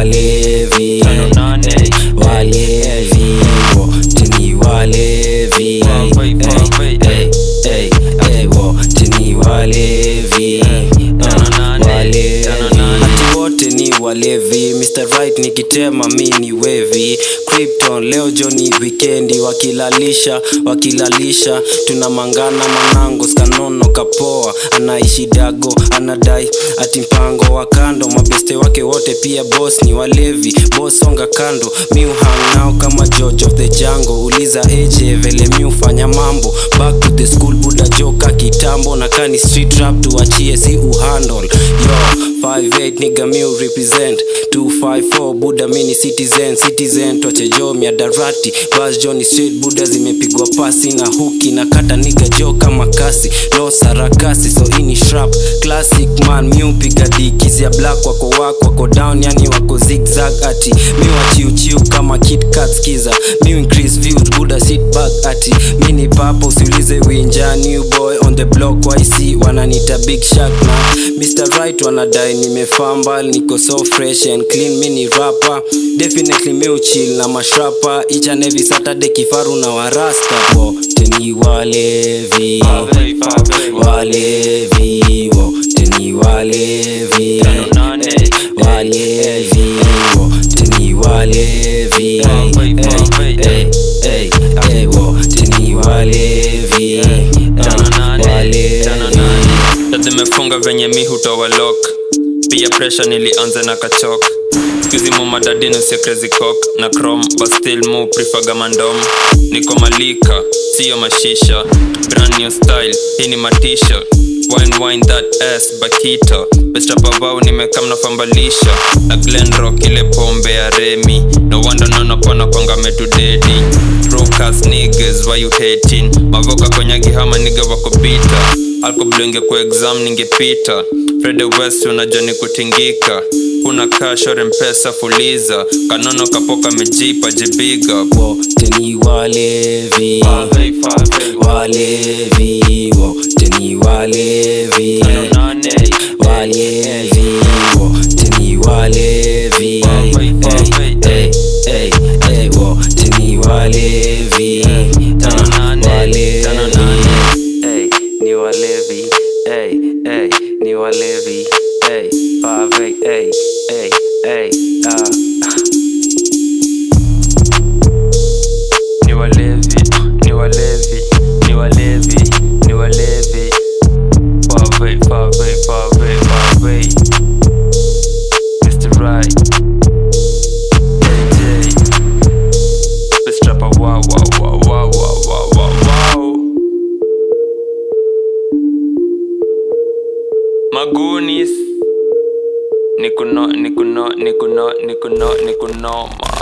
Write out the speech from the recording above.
walevi, walevi, wote ni walevi, wote ni walevi, walevi, ati wote ni walevi. Mr. Right nikitema mini wevi. Krypton leo Johnny weekendi, wakilalisha tunamangana manango skanono kapoa, anaishi dago anadai ati mpango wa kando, mabeste wake wote pia boss ni walevi, boss songa kando, mi uhang nao kama George of the Jungle, uliza AJ vele mi ufanya mambo, back to the school buda joka kitambo, na kani street rap tuachie si uhandle, yo 58 nigga mi represent 254 buda mini citizen toche jo miadarati bas Johnny straight buda zimepigwa pasi na huki na kata nigga jo kama kasi no sarakasi so ini shrap classic man mi upiga dikizi ya black wako down yani wako zigzag ati mi wachiu kama Kit Kat skiza mi increase views buda sit back ati mini papa usiulize winja new boy on the block YC wananita big shark na Mr. Right wanadai nimefamba niko so fresh and clean mini rapper definitely me uchill na mashrapa each and every Saturday kifaru na warasta wote ni walevi, walevi, wote ni walevi, walevi, wote ni walevi, wote ni walevi, walevi. Tazimefunga venye mi hutowa lock, pia pressure nilianza na kachok, skuzi mu madadini usia crazy cock na chrome, but still mu prefer gamandom. Niko malika, siyo mashisha, brand new style, hii ni matisha, wine that ass bakito, best rapper bao nimekam na fambalisha, na Glen Rock ile pombe ya Remy, no wonder nona kona kwanga metu dedi, broke ass niggas why you hating, mavoka konyagi hama nigga wako bita, alko blenge kwa exam ningepita, Fred West unajua ni kutingika, kuna cash or mpesa fuliza, kanono kapoka mejipa jibiga, wote ni walevi, walevi, wote ni walevi, walevi, wote ni walevi, wote ni walevi, ni walevi, ni walevi, 58, ni walevi, ni walevi, ni walevi, ni walevi, 58, Mr. Right, AJ, best rapper, wow. Magunis, niko noma.